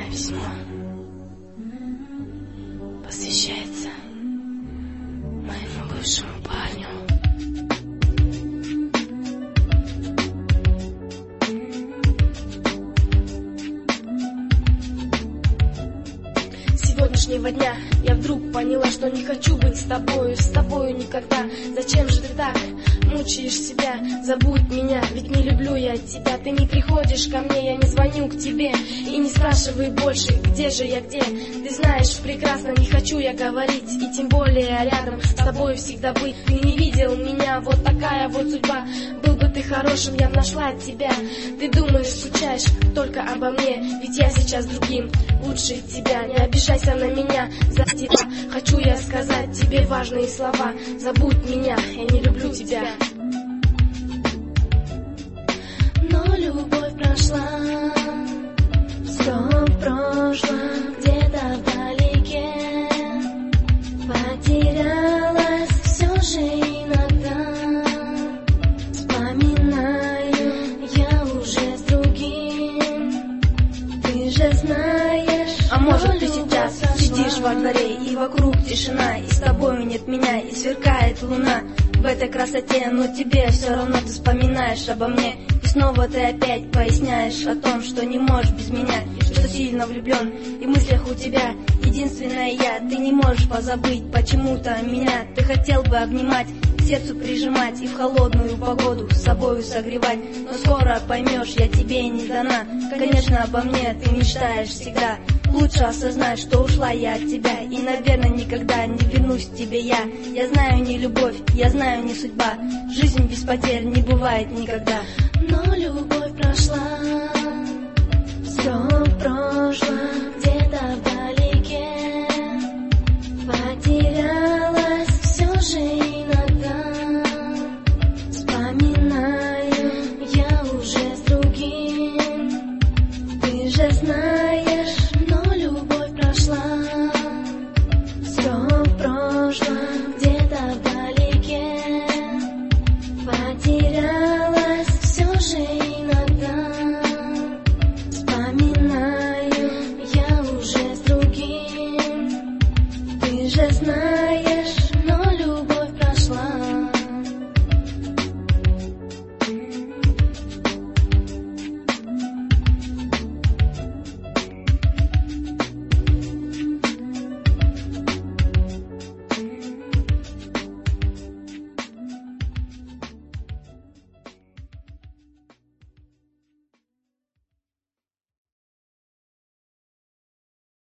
письмо посвящается моему бывшему парню. С сегодняшнего дня я вдруг поняла, что не хочу быть с тобою никогда. Зачем же ты так мучаешь себя? Забудь меня, ведь не люблю я тебя. Ты не приходишь ко мне, я не звоню к тебе. И не спрашивай больше, где же я, где. Ты знаешь прекрасно, не хочу я говорить. И тем более рядом с тобой всегда быть. Ты не видел меня, вот такая вот судьба. Был бы ты хорошим, я б нашла тебя. Ты думаешь, скучаешь только обо мне, ведь я сейчас другим лучше тебя. Не обижайся на меня за тебя. Хочу я сказать тебе важные слова. Забудь меня, я не люблю тебя. Но любовь прошла, все в прошлом, где-то вдалеке. Потерялась все же иногда. Вспоминаю я уже с другим. Ты же знаешь. А может, ты сейчас сидишь во дворе, и вокруг тишина, и с тобой нет меня, и сверкает луна в этой красоте, но тебе все равно ты вспоминаешь обо мне. И снова ты опять поясняешь о том, что не можешь без меня, и что сильно влюблен, и в мыслях у тебя единственная я. Ты не можешь позабыть почему-то меня. Ты хотел бы обнимать, к сердцу прижимать и в холодную погоду с собою согревать. Но скоро поймешь, я тебе не дана. Конечно, обо мне ты мечтаешь всегда. Лучше осознай, что ушла я от тебя, и, наверное, никогда не вернусь к тебе я. Я знаю, не любовь, я знаю, не судьба. Жизнь без потерь не бывает никогда.